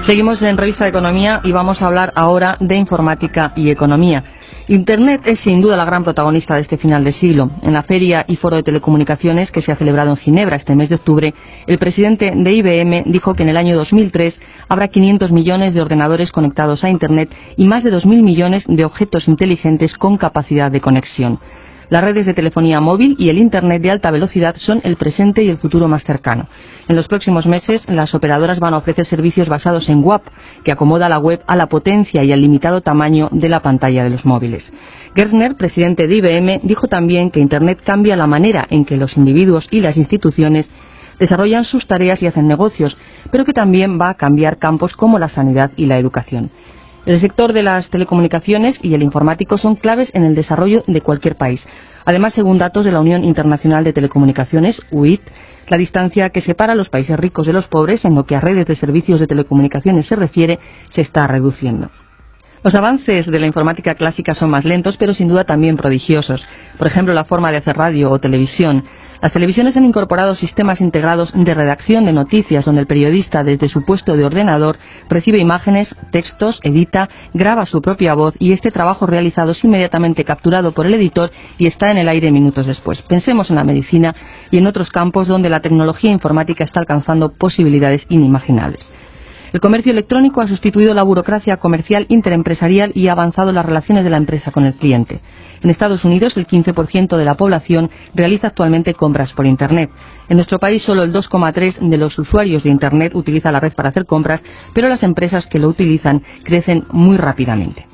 Seguimos en Revista de Economía y vamos a hablar ahora de informática y economía. Internet es sin duda la gran protagonista de este final de siglo. En la Feria y Foro de Telecomunicaciones que se ha celebrado en Ginebra este mes de octubre, el presidente de IBM dijo que en el año 2003 habrá 500 millones de ordenadores conectados a Internet y más de 2.000 millones de objetos inteligentes con capacidad de conexión. Las redes de telefonía móvil y el Internet de alta velocidad son el presente y el futuro más cercano. En los próximos meses, las operadoras van a ofrecer servicios basados en WAP, que acomoda la web a la potencia y al limitado tamaño de la pantalla de los móviles. Gerstner, presidente de IBM, dijo también que Internet cambia la manera en que los individuos y las instituciones desarrollan sus tareas y hacen negocios, pero que también va a cambiar campos como la sanidad y la educación. El sector de las telecomunicaciones y el informático son claves en el desarrollo de cualquier país. Además, según datos de la Unión Internacional de Telecomunicaciones, UIT, la distancia que separa a los países ricos de los pobres en lo que a redes de servicios de telecomunicaciones se refiere se está reduciendo. Los avances de la informática clásica son más lentos, pero sin duda también prodigiosos. Por ejemplo, la forma de hacer radio o televisión. Las televisiones han incorporado sistemas integrados de redacción de noticias, donde el periodista, desde su puesto de ordenador, recibe imágenes, textos, edita, graba su propia voz y este trabajo realizado es inmediatamente capturado por el editor y está en el aire minutos después. Pensemos en la medicina y en otros campos donde la tecnología informática está alcanzando posibilidades inimaginables. El comercio electrónico ha sustituido la burocracia comercial interempresarial y ha avanzado las relaciones de la empresa con el cliente. En Estados Unidos, el 15% de la población realiza actualmente compras por Internet. En nuestro país, solo el 2,3% de los usuarios de Internet utiliza la red para hacer compras, pero las empresas que lo utilizan crecen muy rápidamente.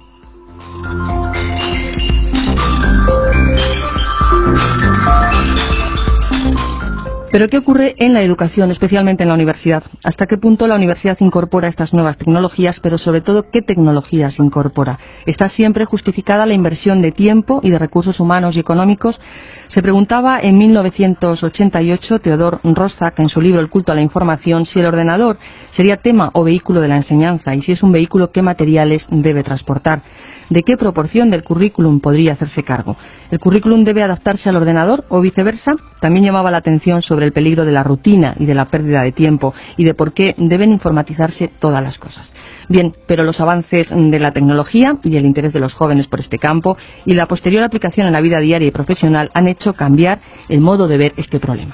Pero ¿qué ocurre en la educación, especialmente en la universidad? ¿Hasta qué punto la universidad incorpora estas nuevas tecnologías, pero sobre todo qué tecnologías incorpora? ¿Está siempre justificada la inversión de tiempo y de recursos humanos y económicos? Se preguntaba en 1988 Theodor Roszak en su libro El culto a la información si el ordenador sería tema o vehículo de la enseñanza y si es un vehículo, qué materiales debe transportar. ¿De qué proporción del currículum podría hacerse cargo? ¿El currículum debe adaptarse al ordenador o viceversa? También llamaba la atención sobre el peligro de la rutina y de la pérdida de tiempo y de por qué deben informatizarse todas las cosas. Bien, pero los avances de la tecnología y el interés de los jóvenes por este campo y la posterior aplicación en la vida diaria y profesional han hecho cambiar el modo de ver este problema.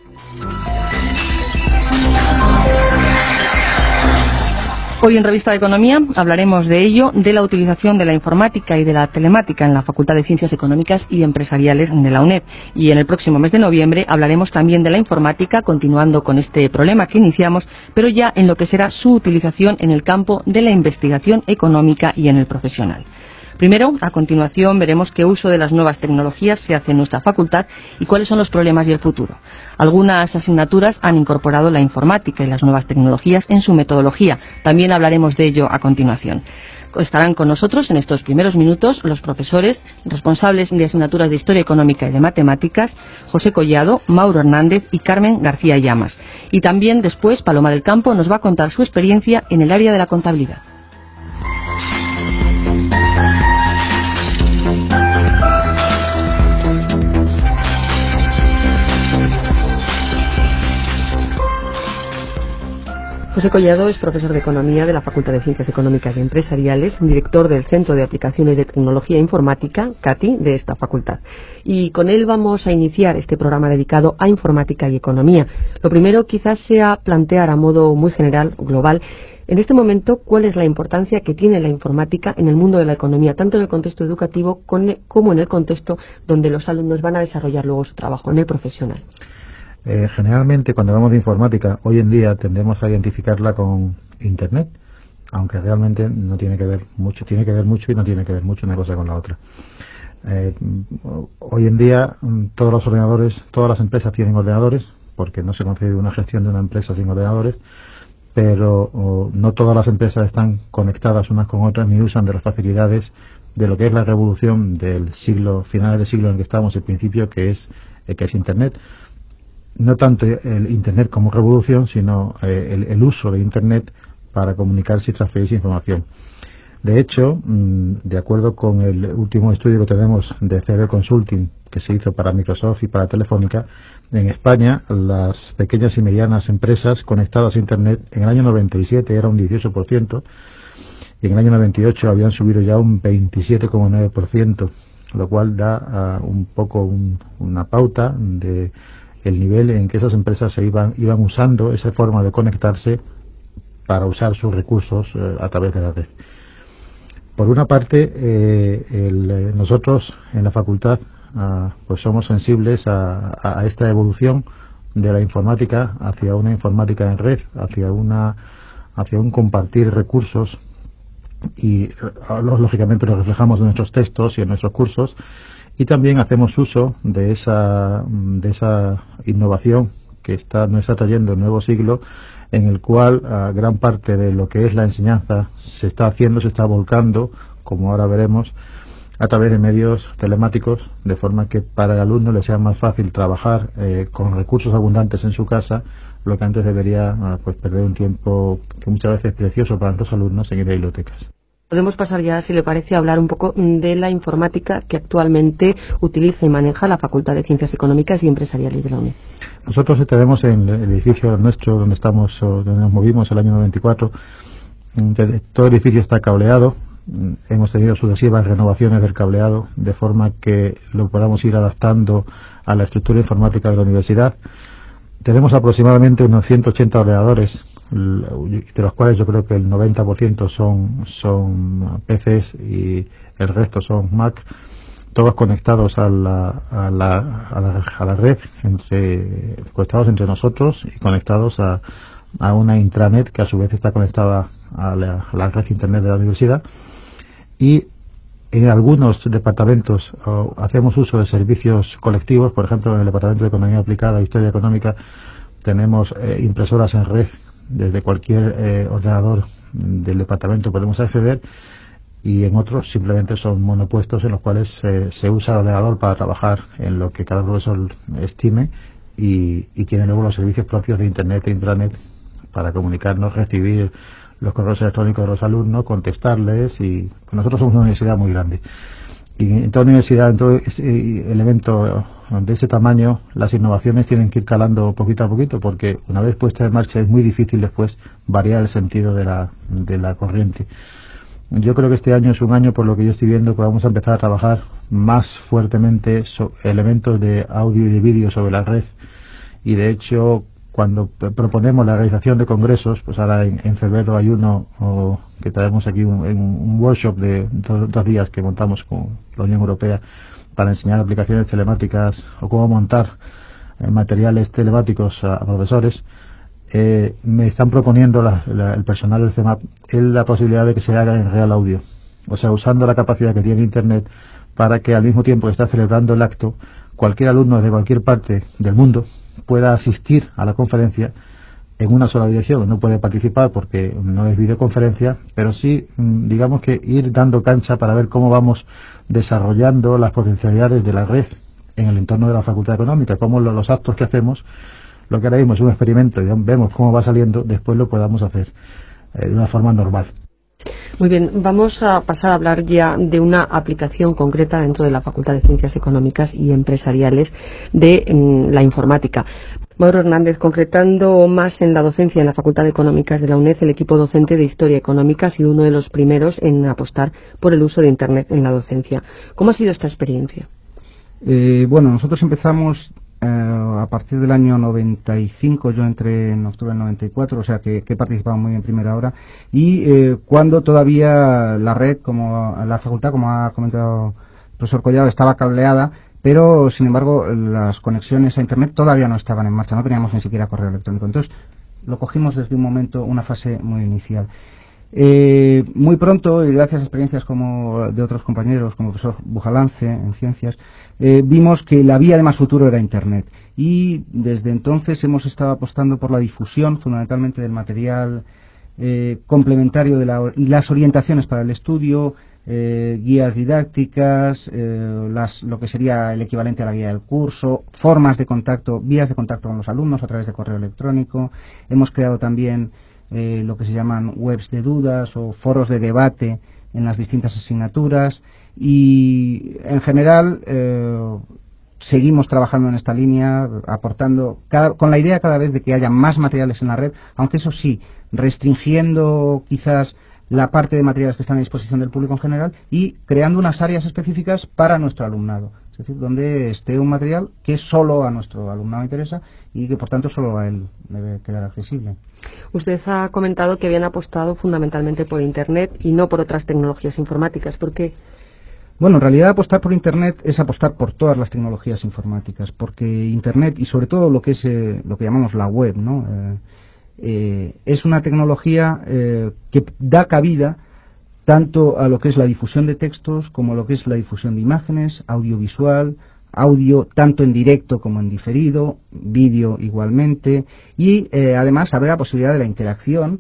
Hoy en Revista de Economía hablaremos de ello, de la utilización de la informática y de la telemática en la Facultad de Ciencias Económicas y Empresariales de la UNED. Y en el próximo mes de noviembre hablaremos también de la informática, continuando con este problema que iniciamos, pero ya en lo que será su utilización en el campo de la investigación económica y en el profesional. Primero, a continuación, veremos qué uso de las nuevas tecnologías se hace en nuestra facultad y cuáles son los problemas y el futuro. Algunas asignaturas han incorporado la informática y las nuevas tecnologías en su metodología. También hablaremos de ello a continuación. Estarán con nosotros en estos primeros minutos los profesores responsables de asignaturas de Historia Económica y de Matemáticas, José Collado, Mauro Hernández y Carmen García Llamas. Y también después Paloma del Campo nos va a contar su experiencia en el área de la contabilidad. José Collado es profesor de Economía de la Facultad de Ciencias Económicas y Empresariales, director del Centro de Aplicaciones de Tecnología Informática, CATI, de esta facultad. Y con él vamos a iniciar este programa dedicado a informática y economía. Lo primero quizás sea plantear a modo muy general, global, en este momento, ¿cuál es la importancia que tiene la informática en el mundo de la economía, tanto en el contexto educativo como en el contexto donde los alumnos van a desarrollar luego su trabajo, en el profesional? Generalmente, cuando hablamos de informática, hoy en día tendemos a identificarla con Internet, aunque realmente no tiene que ver mucho, tiene que ver mucho y no tiene que ver mucho una cosa con la otra. Hoy en día, todos los ordenadores, todas las empresas tienen ordenadores, porque no se concede una gestión de una empresa sin ordenadores, pero no todas las empresas están conectadas unas con otras ni usan de las facilidades de lo que es la revolución del siglo, finales del siglo en el que estamos, el principio que es Internet. No tanto el Internet como revolución, sino el uso de Internet para comunicarse y transferirse información. De hecho, de acuerdo con el último estudio que tenemos de CB Consulting, que se hizo para Microsoft y para Telefónica, en España las pequeñas y medianas empresas conectadas a Internet en el año 97 era un 18%, y en el año 98 habían subido ya un 27,9%, lo cual da un poco una pauta de el nivel en que esas empresas se iban usando esa forma de conectarse para usar sus recursos a través de la red. Por una parte, nosotros en la facultad pues somos sensibles a esta evolución de la informática hacia una informática en red, hacia un compartir recursos, y lógicamente lo reflejamos en nuestros textos y en nuestros cursos, y también hacemos uso de esa innovación que nos está trayendo el nuevo siglo, en el cual gran parte de lo que es la enseñanza se está volcando, como ahora veremos, a través de medios telemáticos, de forma que para el alumno le sea más fácil trabajar con recursos abundantes en su casa, lo que antes debería pues perder un tiempo que muchas veces es precioso para los alumnos en ir a bibliotecas. Podemos pasar ya, si le parece, a hablar un poco de la informática que actualmente utiliza y maneja la Facultad de Ciencias Económicas y Empresariales de la UNED. Nosotros tenemos en el edificio nuestro donde nos movimos el año 94, todo el edificio está cableado. Hemos tenido sucesivas renovaciones del cableado, de forma que lo podamos ir adaptando a la estructura informática de la universidad. Tenemos aproximadamente unos 180 ordenadores, de los cuales yo creo que el 90% son PCs y el resto son Mac, todos conectados a la red, conectados entre nosotros y conectados a una intranet que a su vez está conectada a la red internet de la universidad. Y en algunos departamentos hacemos uso de servicios colectivos. Por ejemplo, en el Departamento de Economía Aplicada e Historia Económica tenemos impresoras en red. Desde cualquier ordenador del departamento podemos acceder, y en otros simplemente son monopuestos en los cuales se usa el ordenador para trabajar en lo que cada profesor estime, y tiene luego los servicios propios de Internet e Intranet para comunicarnos, recibir los correos electrónicos de los alumnos, contestarles. Y nosotros somos una universidad muy grande, y en toda universidad, en todo elemento de ese tamaño, las innovaciones tienen que ir calando poquito a poquito, porque una vez puesta en marcha es muy difícil después variar el sentido de la corriente. Yo creo que este año es un año, por lo que yo estoy viendo, que vamos a empezar a trabajar más fuertemente elementos de audio y de vídeo sobre la red, y de hecho cuando proponemos la realización de congresos, pues ahora en febrero hay uno que traemos aquí, un workshop de 2 días que montamos con la Unión Europea para enseñar aplicaciones telemáticas o cómo montar materiales telemáticos a profesores. Me están proponiendo el personal del CEMAP la posibilidad de que se haga en real audio, o sea, usando la capacidad que tiene Internet, para que al mismo tiempo que está celebrando el acto, cualquier alumno de cualquier parte del mundo pueda asistir a la conferencia en una sola dirección. No puede participar porque no es videoconferencia, pero sí, digamos que ir dando cancha para ver cómo vamos desarrollando las potencialidades de la red en el entorno de la Facultad Económica, cómo los actos que hacemos, lo que ahora mismo es un experimento y vemos cómo va saliendo, después lo podamos hacer de una forma normal. Muy bien, vamos a pasar a hablar ya de una aplicación concreta dentro de la Facultad de Ciencias Económicas y Empresariales de la informática. Mauro Hernández, concretando más en la docencia en la Facultad de Económicas de la UNED, el equipo docente de Historia Económica ha sido uno de los primeros en apostar por el uso de Internet en la docencia. ¿Cómo ha sido esta experiencia? Bueno, nosotros empezamos a partir del año 95, yo entré en octubre del 94, o sea que he participado muy en primera hora, y cuando todavía la red, como la facultad, como ha comentado el profesor Collado, estaba cableada, pero sin embargo las conexiones a Internet todavía no estaban en marcha, no teníamos ni siquiera correo electrónico. Entonces lo cogimos desde un momento, una fase muy inicial. Muy pronto, y gracias a experiencias como de otros compañeros, como el profesor Bujalance en ciencias, vimos que la vía de más futuro era Internet, y desde entonces hemos estado apostando por la difusión fundamentalmente del material complementario de las orientaciones para el estudio, guías didácticas, lo que sería el equivalente a la guía del curso, formas de contacto, vías de contacto con los alumnos a través de correo electrónico. Hemos creado también lo que se llaman webs de dudas o foros de debate en las distintas asignaturas, y en general seguimos trabajando en esta línea, aportando, con la idea cada vez de que haya más materiales en la red, aunque eso sí, restringiendo quizás la parte de materiales que están a disposición del público en general y creando unas áreas específicas para nuestro alumnado. Es decir, donde esté un material que solo a nuestro alumnado interesa y que por tanto solo a él debe quedar accesible. Usted ha comentado que habían apostado fundamentalmente por Internet y no por otras tecnologías informáticas. ¿Por qué? Bueno, en realidad apostar por Internet es apostar por todas las tecnologías informáticas, porque Internet y sobre todo lo que es lo que llamamos la web, ¿no? Es una tecnología que da cabida tanto a lo que es la difusión de textos como a lo que es la difusión de imágenes, audiovisual, audio tanto en directo como en diferido, vídeo igualmente, y además abre la posibilidad de la interacción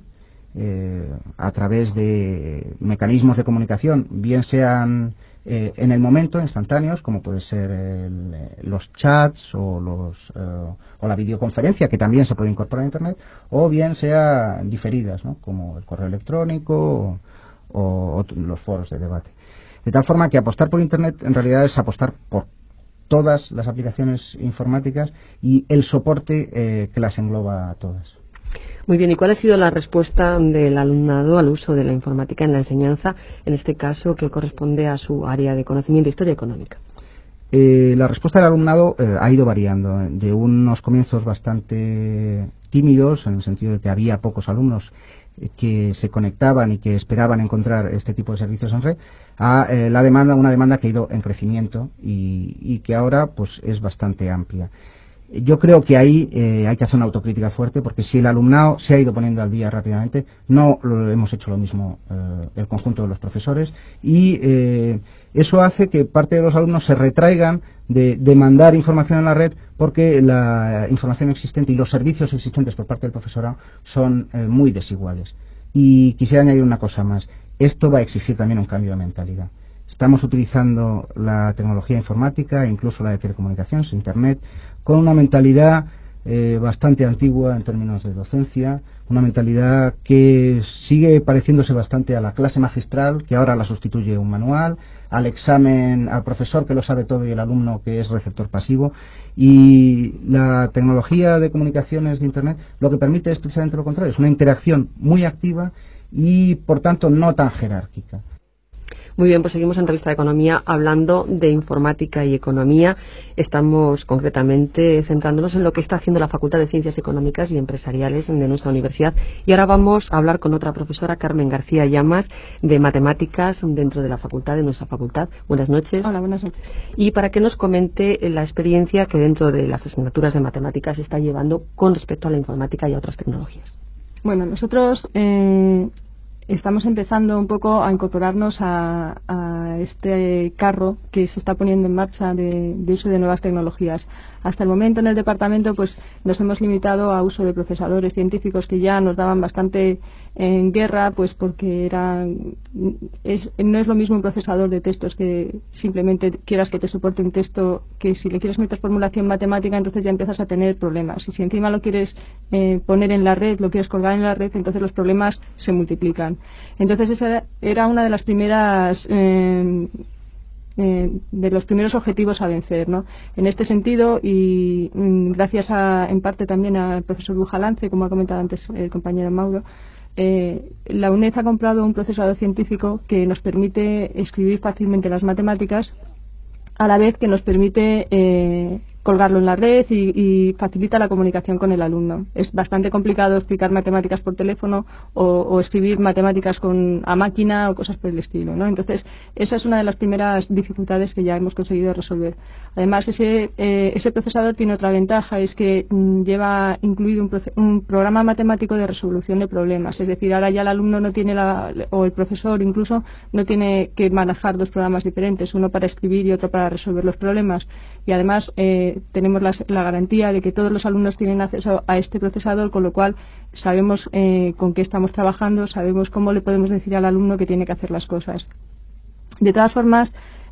a través de mecanismos de comunicación, bien sean en el momento, instantáneos, como puede ser los chats o la videoconferencia, que también se puede incorporar a Internet, o bien sea diferidas, ¿no? Como el correo electrónico o los foros de debate. De tal forma que apostar por Internet en realidad es apostar por todas las aplicaciones informáticas y el soporte que las engloba a todas. Muy bien, ¿y cuál ha sido la respuesta del alumnado al uso de la informática en la enseñanza, en este caso que corresponde a su área de conocimiento, historia económica? La respuesta del alumnado ha ido variando, de unos comienzos bastante tímidos, en el sentido de que había pocos alumnos que se conectaban y que esperaban encontrar este tipo de servicios en red, a una demanda que ha ido en crecimiento y que ahora pues es bastante amplia. Yo creo que ahí hay que hacer una autocrítica fuerte, porque si el alumnado se ha ido poniendo al día rápidamente, no lo hemos hecho lo mismo el conjunto de los profesores, y eso hace que parte de los alumnos se retraigan de mandar información en la red, porque la información existente y los servicios existentes por parte del profesorado son muy desiguales. Y quisiera añadir una cosa más: esto va a exigir también un cambio de mentalidad. Estamos utilizando la tecnología informática, incluso la de telecomunicaciones, Internet, con una mentalidad bastante antigua en términos de docencia, una mentalidad que sigue pareciéndose bastante a la clase magistral, que ahora la sustituye un manual, al examen, al profesor que lo sabe todo y el alumno que es receptor pasivo. Y la tecnología de comunicaciones de Internet lo que permite es precisamente lo contrario: es una interacción muy activa y por tanto no tan jerárquica. Muy bien, pues seguimos en Revista de Economía hablando de informática y economía. Estamos concretamente centrándonos en lo que está haciendo la Facultad de Ciencias Económicas y Empresariales de nuestra universidad. Y ahora vamos a hablar con otra profesora, Carmen García Llamas, de Matemáticas dentro de la facultad, de nuestra facultad. Buenas noches. Hola, buenas noches. Y para que nos comente la experiencia que dentro de las asignaturas de matemáticas está llevando con respecto a la informática y a otras tecnologías. Bueno, nosotros estamos empezando un poco a incorporarnos a este carro que se está poniendo en marcha de uso de nuevas tecnologías. Hasta el momento en el departamento pues nos hemos limitado a uso de procesadores científicos que ya nos daban bastante en guerra, pues porque no es lo mismo un procesador de textos que simplemente quieras que te soporte un texto, que si le quieres meter formulación matemática, entonces ya empiezas a tener problemas. Y si encima lo quieres poner en la red, lo quieres colgar en la red, entonces los problemas se multiplican. Entonces esa era una de las primeras de los primeros objetivos a vencer, ¿no? En este sentido, y gracias en parte también al profesor Bujalance, como ha comentado antes el compañero Mauro, la UNED ha comprado un procesador científico que nos permite escribir fácilmente las matemáticas, a la vez que nos permite colgarlo en la red y facilita la comunicación con el alumno. Es bastante complicado explicar matemáticas por teléfono o escribir matemáticas a máquina o cosas por el estilo, ¿no? Entonces, esa es una de las primeras dificultades que ya hemos conseguido resolver. Además, ese procesador tiene otra ventaja, es que lleva incluido un programa matemático de resolución de problemas. Es decir, ahora ya el alumno no tiene o el profesor incluso no tiene que manejar dos programas diferentes, uno para escribir y otro para resolver los problemas. Y además tenemos la garantía de que todos los alumnos tienen acceso a este procesador, con lo cual sabemos con qué estamos trabajando, sabemos cómo le podemos decir al alumno que tiene que hacer las cosas. De todas formas,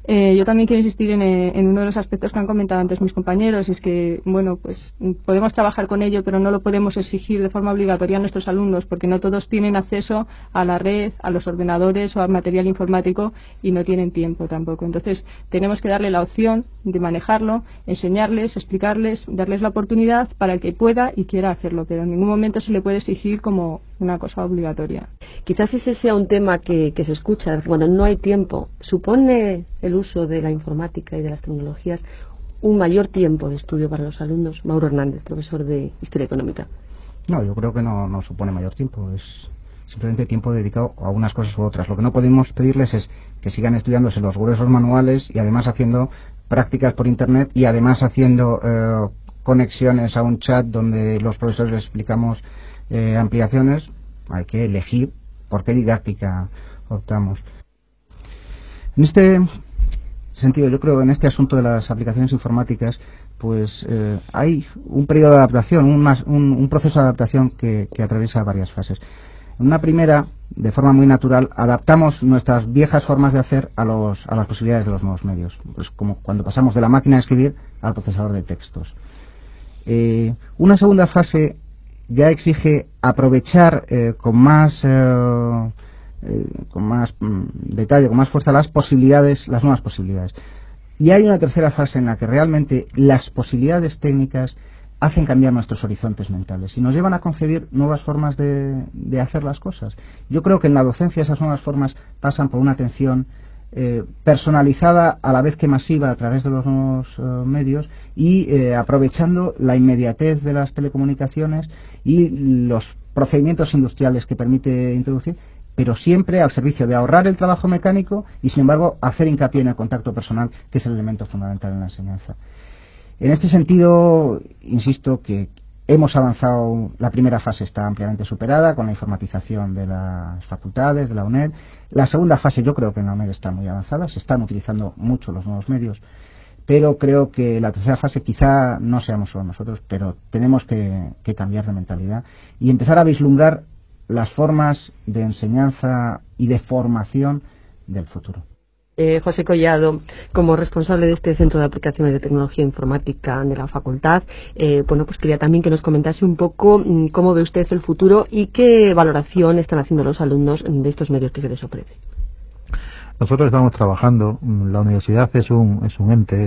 Yo también quiero insistir en uno de los aspectos que han comentado antes mis compañeros, y es que, bueno, pues podemos trabajar con ello, pero no lo podemos exigir de forma obligatoria a nuestros alumnos, porque no todos tienen acceso a la red, a los ordenadores o al material informático y no tienen tiempo tampoco. Entonces, tenemos que darle la opción de manejarlo, enseñarles, explicarles, darles la oportunidad para el que pueda y quiera hacerlo, pero en ningún momento se le puede exigir como una cosa obligatoria. Quizás ese sea un tema que se escucha, bueno, no hay tiempo. ¿Supone el uso de la informática y de las tecnologías un mayor tiempo de estudio para los alumnos? Mauro Hernández, profesor de Historia Económica. No, yo creo que no supone mayor tiempo, es simplemente tiempo dedicado a unas cosas u otras. Lo que no podemos pedirles es que sigan estudiándose los gruesos manuales y además haciendo prácticas por internet y además haciendo conexiones a un chat donde los profesores les explicamos ampliaciones. Hay que elegir por qué didáctica optamos. En este sentido, yo creo que en este asunto de las aplicaciones informáticas, pues hay un periodo de adaptación, un proceso de adaptación que atraviesa varias fases. En una primera, de forma muy natural, adaptamos nuestras viejas formas de hacer a las posibilidades de los nuevos medios, pues como cuando pasamos de la máquina de escribir al procesador de textos. Una segunda fase ya exige aprovechar con más detalle, con más fuerza las nuevas posibilidades. Y hay una tercera fase en la que realmente las posibilidades técnicas hacen cambiar nuestros horizontes mentales y nos llevan a concebir nuevas formas de hacer las cosas. Yo creo que en la docencia esas nuevas formas pasan por una atención personalizada a la vez que masiva a través de los nuevos medios y aprovechando la inmediatez de las telecomunicaciones y los procedimientos industriales que permite introducir, pero siempre al servicio de ahorrar el trabajo mecánico y, sin embargo, hacer hincapié en el contacto personal, que es el elemento fundamental en la enseñanza. En este sentido, insisto que hemos avanzado, la primera fase está ampliamente superada con la informatización de las facultades, de la UNED. La segunda fase yo creo que en la UNED está muy avanzada, se están utilizando mucho los nuevos medios, pero creo que la tercera fase quizá no seamos solo nosotros, pero tenemos que cambiar de mentalidad y empezar a vislumbrar las formas de enseñanza y de formación del futuro. José Collado, como responsable de este Centro de Aplicaciones de Tecnología Informática de la Facultad, bueno, pues quería también que nos comentase un poco cómo ve usted el futuro y qué valoración están haciendo los alumnos de estos medios que se les ofrece. Nosotros estamos trabajando, la universidad es un ente,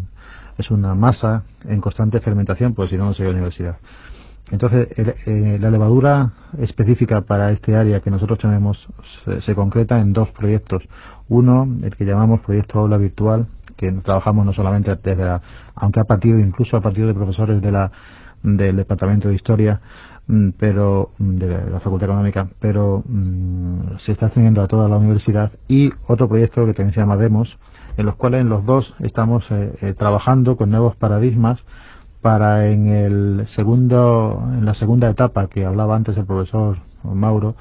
es una masa en constante fermentación, pues si no sería universidad. Entonces, la levadura específica para este área que nosotros tenemos se concreta en dos proyectos. Uno, el que llamamos Proyecto Aula Virtual, que trabajamos no solamente aunque incluso a partir de profesores del Departamento de Historia, pero de la Facultad Económica, pero se está extendiendo a toda la universidad, y otro proyecto que también se llama Demos, en los cuales en los dos estamos trabajando con nuevos paradigmas para en la segunda etapa que hablaba antes el profesor Mauro,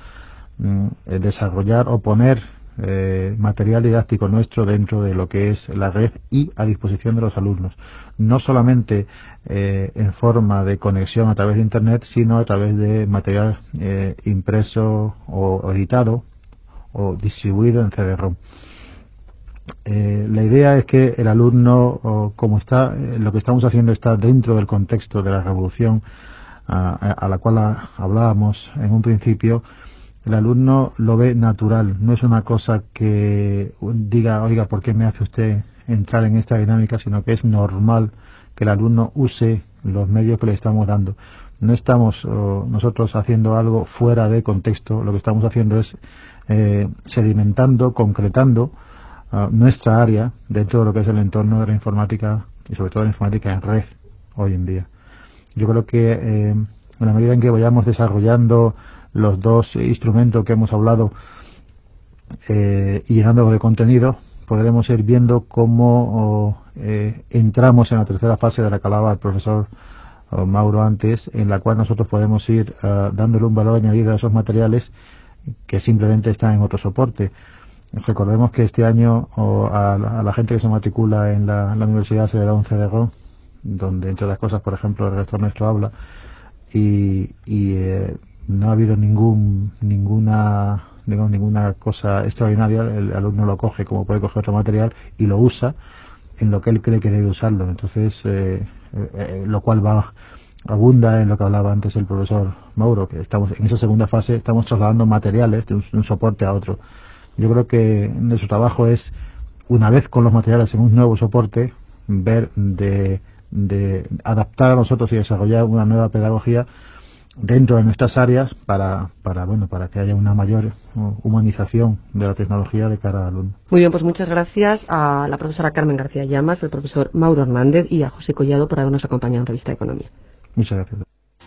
desarrollar o poner material didáctico nuestro dentro de lo que es la red y a disposición de los alumnos, no solamente en forma de conexión a través de internet, sino a través de material impreso o editado o distribuido en CD-ROM. La idea es que el alumno, como está, lo que estamos haciendo está dentro del contexto de la revolución a la cual hablábamos en un principio. El alumno lo ve natural, no es una cosa que diga, oiga, ¿por qué me hace usted entrar en esta dinámica? Sino que es normal que el alumno use los medios que le estamos dando. No estamos nosotros haciendo algo fuera de contexto, lo que estamos haciendo es sedimentando, concretando nuestra área dentro de lo que es el entorno de la informática y sobre todo la informática en red hoy en día. Yo creo que en la medida en que vayamos desarrollando los dos instrumentos que hemos hablado y llenándolos de contenido, podremos ir viendo cómo entramos en la tercera fase de la que hablaba el profesor Mauro antes, en la cual nosotros podemos ir dándole un valor añadido a esos materiales que simplemente están en otro soporte. Recordemos que este año a la gente que se matricula en la universidad se le da un CD-ROM, donde entre otras cosas, por ejemplo, el rector nuestro habla y no ha habido ninguna digamos, ninguna cosa extraordinaria, el alumno lo coge como puede coger otro material y lo usa en lo que él cree que debe usarlo. Entonces, lo cual abunda en lo que hablaba antes el profesor Mauro, que estamos en esa segunda fase, estamos trasladando materiales de un soporte a otro. Yo creo que nuestro trabajo es, una vez con los materiales en un nuevo soporte, ver de adaptar a nosotros y desarrollar una nueva pedagogía dentro de nuestras áreas para que haya una mayor humanización de la tecnología de cara al alumno. Muy bien, pues muchas gracias a la profesora Carmen García Llamas, al profesor Mauro Hernández y a José Collado por habernos acompañado en Revista de Economía. Muchas gracias.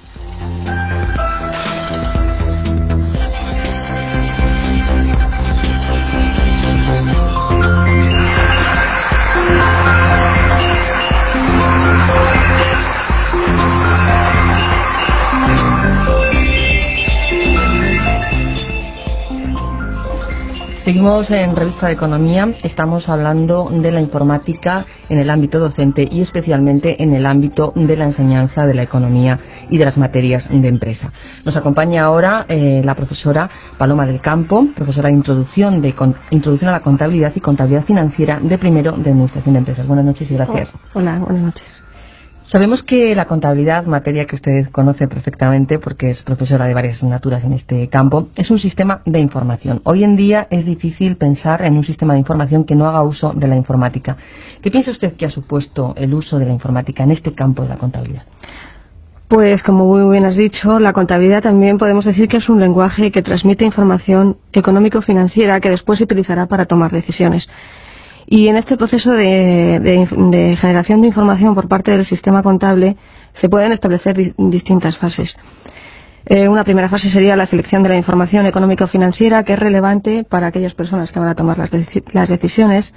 Seguimos en Revista de Economía, estamos hablando de la informática en el ámbito docente y especialmente en el ámbito de la enseñanza de la economía y de las materias de empresa. Nos acompaña ahora la profesora Paloma del Campo, profesora de Introducción a la Contabilidad y Contabilidad Financiera de primero de Administración de Empresas. Buenas noches y gracias. Hola, buenas noches. Sabemos que la contabilidad, materia que usted conoce perfectamente porque es profesora de varias asignaturas en este campo, es un sistema de información. Hoy en día es difícil pensar en un sistema de información que no haga uso de la informática. ¿Qué piensa usted que ha supuesto el uso de la informática en este campo de la contabilidad? Pues como muy bien has dicho, la contabilidad también podemos decir que es un lenguaje que transmite información económico-financiera que después se utilizará para tomar decisiones. Y en este proceso de generación de información por parte del sistema contable se pueden establecer distintas fases. Una primera fase sería la selección de la información económico-financiera, que es relevante para aquellas personas que van a tomar las decisiones.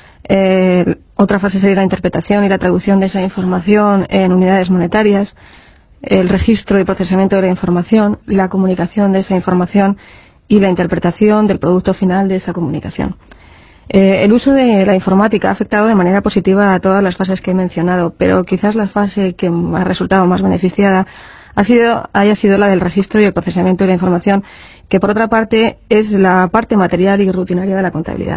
Otra fase sería la interpretación y la traducción de esa información en unidades monetarias, el registro y procesamiento de la información, la comunicación de esa información y la interpretación del producto final de esa comunicación. El uso de la informática ha afectado de manera positiva a todas las fases que he mencionado, pero quizás la fase que ha resultado más beneficiada haya sido la del registro y el procesamiento de la información, que por otra parte es la parte material y rutinaria de la contabilidad.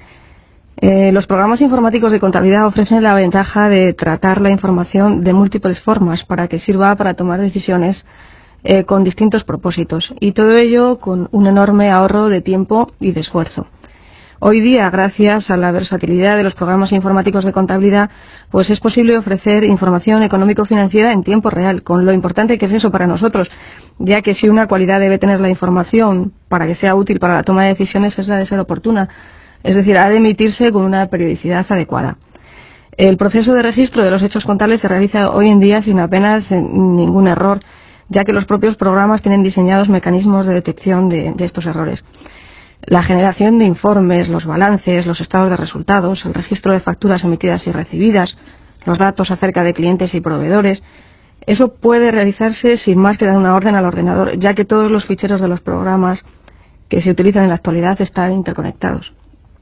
Los programas informáticos de contabilidad ofrecen la ventaja de tratar la información de múltiples formas para que sirva para tomar decisiones con distintos propósitos, y todo ello con un enorme ahorro de tiempo y de esfuerzo. Hoy día, gracias a la versatilidad de los programas informáticos de contabilidad, pues es posible ofrecer información económico-financiera en tiempo real, con lo importante que es eso para nosotros, ya que si una cualidad debe tener la información para que sea útil para la toma de decisiones es la de ser oportuna, es decir, ha de emitirse con una periodicidad adecuada. El proceso de registro de los hechos contables se realiza hoy en día sin apenas ningún error, ya que los propios programas tienen diseñados mecanismos de detección de estos errores. La generación de informes, los balances, los estados de resultados, el registro de facturas emitidas y recibidas, los datos acerca de clientes y proveedores, eso puede realizarse sin más que dar una orden al ordenador, ya que todos los ficheros de los programas que se utilizan en la actualidad están interconectados.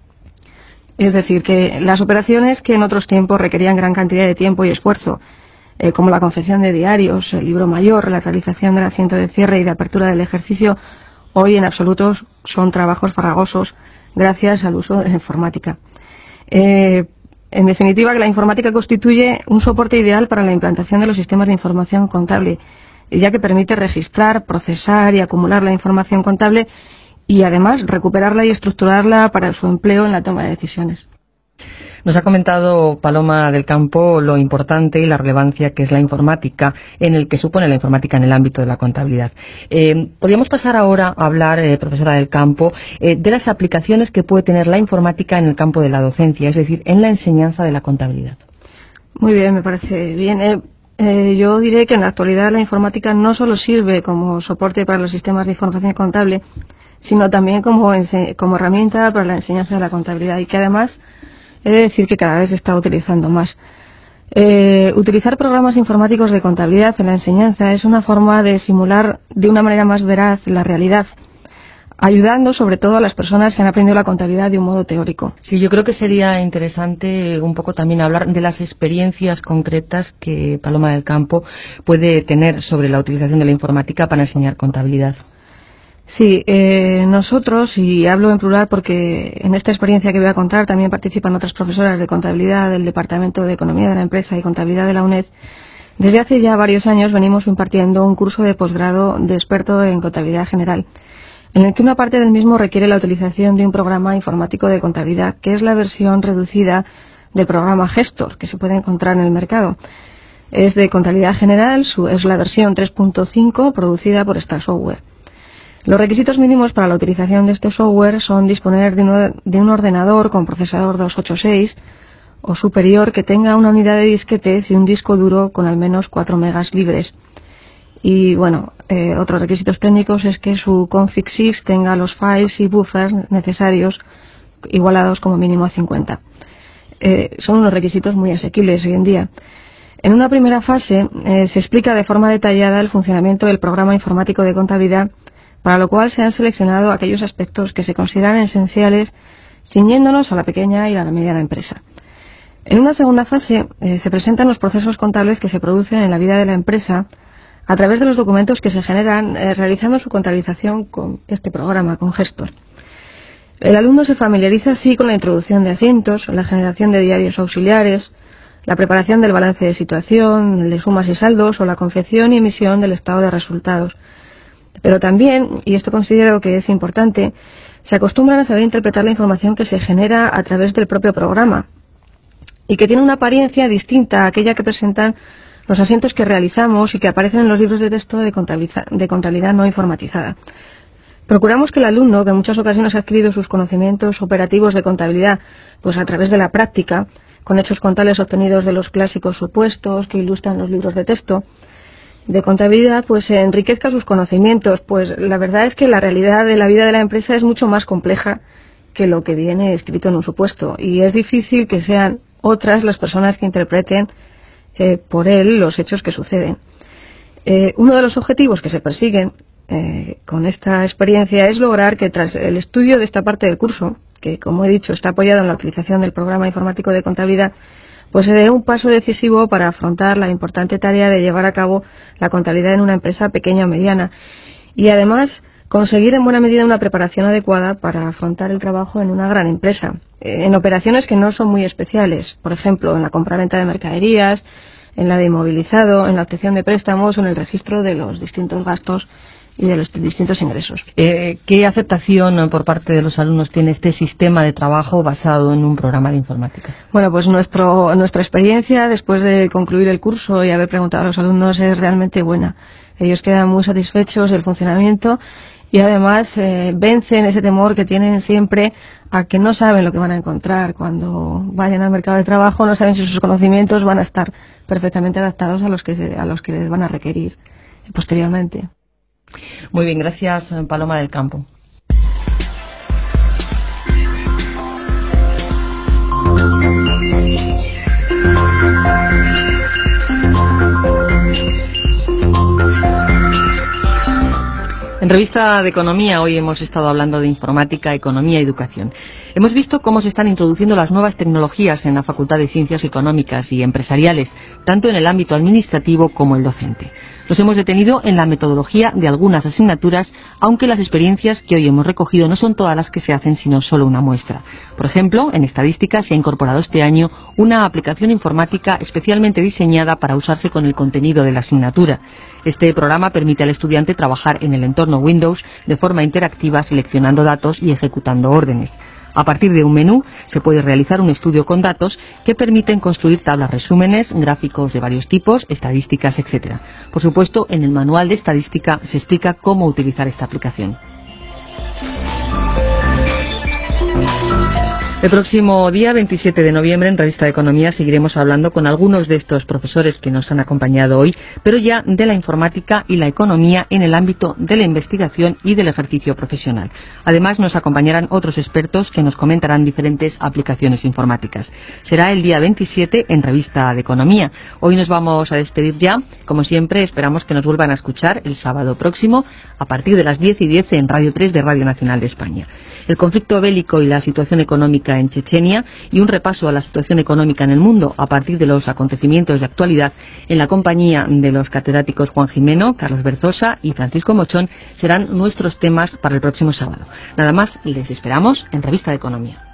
Es decir, que las operaciones que en otros tiempos requerían gran cantidad de tiempo y esfuerzo, como la confección de diarios, el libro mayor, la realización del asiento de cierre y de apertura del ejercicio, hoy en absoluto son trabajos farragosos gracias al uso de la informática. En definitiva, que la informática constituye un soporte ideal para la implantación de los sistemas de información contable, ya que permite registrar, procesar y acumular la información contable y además recuperarla y estructurarla para su empleo en la toma de decisiones. Nos ha comentado Paloma del Campo lo importante y la relevancia que es la informática, en el que supone la informática en el ámbito de la contabilidad. Podríamos pasar ahora a hablar, profesora del Campo, de las aplicaciones que puede tener la informática en el campo de la docencia, es decir, en la enseñanza de la contabilidad. Muy bien, me parece bien. Yo diré que en la actualidad la informática no solo sirve como soporte para los sistemas de información contable, sino también como herramienta para la enseñanza de la contabilidad, y que además he de decir que cada vez se está utilizando más. Utilizar programas informáticos de contabilidad en la enseñanza es una forma de simular de una manera más veraz la realidad, ayudando sobre todo a las personas que han aprendido la contabilidad de un modo teórico. Sí, yo creo que sería interesante un poco también hablar de las experiencias concretas que Paloma del Campo puede tener sobre la utilización de la informática para enseñar contabilidad. Sí, nosotros, y hablo en plural porque en esta experiencia que voy a contar también participan otras profesoras de contabilidad del Departamento de Economía de la Empresa y Contabilidad de la UNED, desde hace ya varios años venimos impartiendo un curso de posgrado de experto en contabilidad general, en el que una parte del mismo requiere la utilización de un programa informático de contabilidad, que es la versión reducida del programa Gestor, que se puede encontrar en el mercado. Es de contabilidad general, es la versión 3.5 producida por Star Software. Los requisitos mínimos para la utilización de este software son disponer de un ordenador con procesador 286 o superior que tenga una unidad de disquetes y un disco duro con al menos 4 megas libres. Y bueno, otros requisitos técnicos es que su config sys tenga los files y buffers necesarios igualados como mínimo a 50. Son unos requisitos muy asequibles hoy en día. En una primera fase se explica de forma detallada el funcionamiento del programa informático de contabilidad, para lo cual se han seleccionado aquellos aspectos que se consideran esenciales, ciñéndonos a la pequeña y a la mediana empresa. En una segunda fase se presentan los procesos contables que se producen en la vida de la empresa a través de los documentos que se generan realizando su contabilización con este programa, con Gestor. El alumno se familiariza así con la introducción de asientos, la generación de diarios auxiliares, la preparación del balance de situación, el de sumas y saldos o la confección y emisión del estado de resultados. Pero también, y esto considero que es importante, se acostumbran a saber interpretar la información que se genera a través del propio programa y que tiene una apariencia distinta a aquella que presentan los asientos que realizamos y que aparecen en los libros de texto de contabilidad no informatizada. Procuramos que el alumno, que en muchas ocasiones ha adquirido sus conocimientos operativos de contabilidad pues a través de la práctica, con hechos contables obtenidos de los clásicos supuestos que ilustran los libros de texto de contabilidad, pues enriquezca sus conocimientos, pues la verdad es que la realidad de la vida de la empresa es mucho más compleja que lo que viene escrito en un supuesto, y es difícil que sean otras las personas que interpreten por él los hechos que suceden. Uno de los objetivos que se persiguen con esta experiencia es lograr que tras el estudio de esta parte del curso, que como he dicho está apoyado en la utilización del programa informático de contabilidad, pues se dé un paso decisivo para afrontar la importante tarea de llevar a cabo la contabilidad en una empresa pequeña o mediana y además conseguir en buena medida una preparación adecuada para afrontar el trabajo en una gran empresa, en operaciones que no son muy especiales, por ejemplo en la compraventa de mercaderías, en la de inmovilizado, en la obtención de préstamos o en el registro de los distintos gastos y de los distintos ingresos. ¿Qué aceptación por parte de los alumnos tiene este sistema de trabajo basado en un programa de informática? Bueno, pues nuestra experiencia después de concluir el curso y haber preguntado a los alumnos es realmente buena. Ellos quedan muy satisfechos del funcionamiento y además vencen ese temor que tienen siempre a que no saben lo que van a encontrar cuando vayan al mercado de trabajo, no saben si sus conocimientos van a estar perfectamente adaptados a los que les van a requerir posteriormente. Muy bien, gracias Paloma del Campo. En Revista de Economía hoy hemos estado hablando de informática, economía y educación. Hemos visto cómo se están introduciendo las nuevas tecnologías en la Facultad de Ciencias Económicas y Empresariales, tanto en el ámbito administrativo como el docente. Nos hemos detenido en la metodología de algunas asignaturas, aunque las experiencias que hoy hemos recogido no son todas las que se hacen, sino solo una muestra. Por ejemplo, en estadística se ha incorporado este año una aplicación informática especialmente diseñada para usarse con el contenido de la asignatura. Este programa permite al estudiante trabajar en el entorno Windows de forma interactiva, seleccionando datos y ejecutando órdenes. A partir de un menú se puede realizar un estudio con datos que permiten construir tablas resúmenes, gráficos de varios tipos, estadísticas, etc. Por supuesto, en el manual de estadística se explica cómo utilizar esta aplicación. El próximo día 27 de noviembre en Revista de Economía seguiremos hablando con algunos de estos profesores que nos han acompañado hoy, pero ya de la informática y la economía en el ámbito de la investigación y del ejercicio profesional. Además nos acompañarán otros expertos que nos comentarán diferentes aplicaciones informáticas. Será el día 27 en Revista de Economía. Hoy nos vamos a despedir ya. Como siempre, esperamos que nos vuelvan a escuchar el sábado próximo a partir de las 10:10 en Radio 3 de Radio Nacional de España. el conflicto bélico y la situación económica en Chechenia y un repaso a la situación económica en el mundo a partir de los acontecimientos de actualidad en la compañía de los catedráticos Juan Jimeno, Carlos Berzosa y Francisco Mochón serán nuestros temas para el próximo sábado. Nada más, les esperamos en Revista de Economía.